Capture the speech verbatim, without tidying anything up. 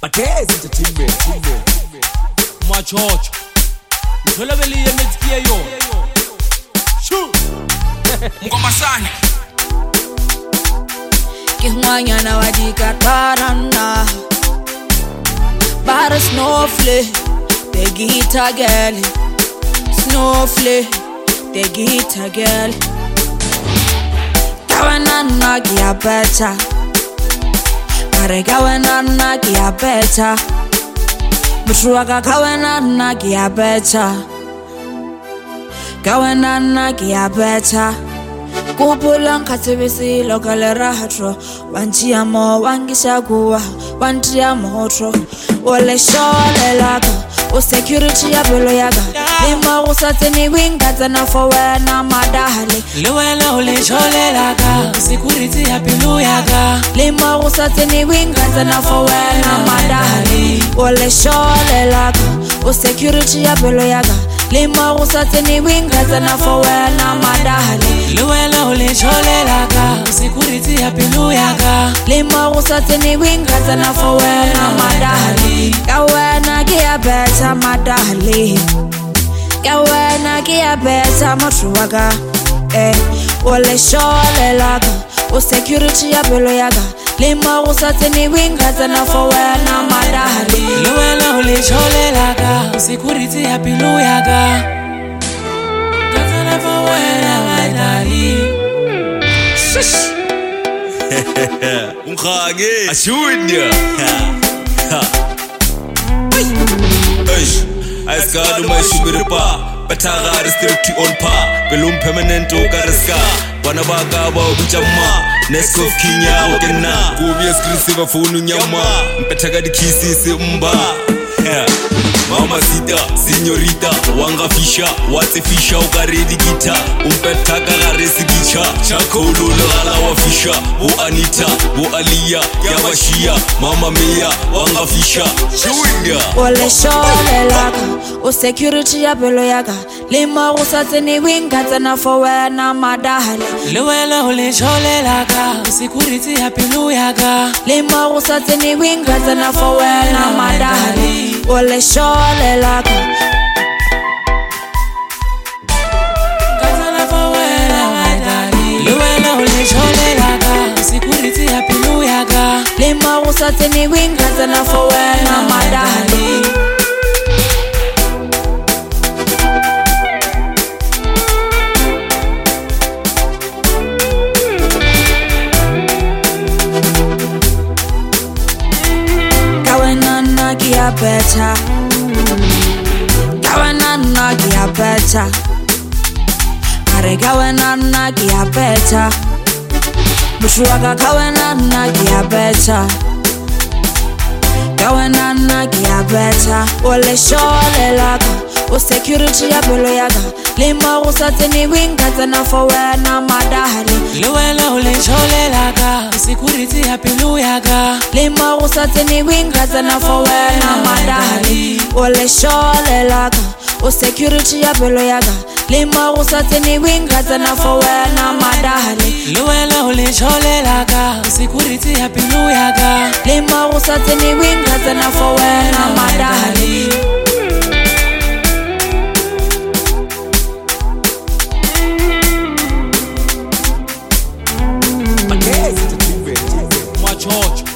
Matez Entertainment. Machocho Thola beliye metsikie yo Shu Mkomasane Ke ngwanyana wa dikatarana Bara snowflake the guitar girl Snowflake the guitar girl Kawanana kia better Kare kawanana kia better Mutruaka kawanana kia better Kawanana kia better Kupulang katibisi lokale rahatro Wantia mo wangisha kuwa Wantia motro Ole shole laga O security ya belo yaga Lima usate ni winga Tana fowe na madahali Luwela ole shole laga O security ya belo yaga Lima usate ni winga Tana fowe na madahali Ole shole laga O security ya belo yaga Lima usate ni winga Tana fowe na madahali Luwela ole shole laga O security ya belo yaga Lima usate ni winga Tana fowe na madahali Kawena kia beta madahali Kawena kia beta motruwaga Eh, ole shole laga O security ya belo yaga Lima usate ni winga Tana fowe na madahali Luwela ole shole laga O security ya belo yaga Tana fowe na madahali Shush Umkhage Ashunya Eish Aiskadu mai shubirpa Batagari strictly on par Belum permanent okariska Wanabaga ba ubujama Neskof kinya wakena Kubi exclusive funu nyama Mpetaga di kisi si mba Mama sita, signorita, wanga fisha, wate fisha, ukaredi gita, umpetaka garesi gicha, chako ululu ala wa fisha, o Anita, o Alia, Yabashia, Mama Mia, wanga fisha, chewinga. Ole shole laga, o security ya belo yaga, lima usate ni winga Tana fowe na madahali. Luwela ole shole laga, o security ya belo yaga, Lima usate ni winga Tana fowe na madahali. Ole shole laga Tana fowe na madahali. Luwela ole shole laga, o security ya belo yaga, Lima usate ni winga Tana fowe na madahali. Kawanana kia better Kawanana kia better Kare kawanana kia better Mutruaka kawanana kia better Kawanana kia better Ole shole laga O security ya belo yaga Lima usate ni winga Tana fowe na madahali Luwela ole shole laga, o security ya belo yaga, Lima usate ni winga Tana fowe na madahali Ole shole laga O security ya belo yaga Lima usate ni winga Tana fowe na madahali Luwela ole shole laga, o security ya belo yaga, Lima usate ni winga Tana fowe na madahali Matez Entertainment. Machocho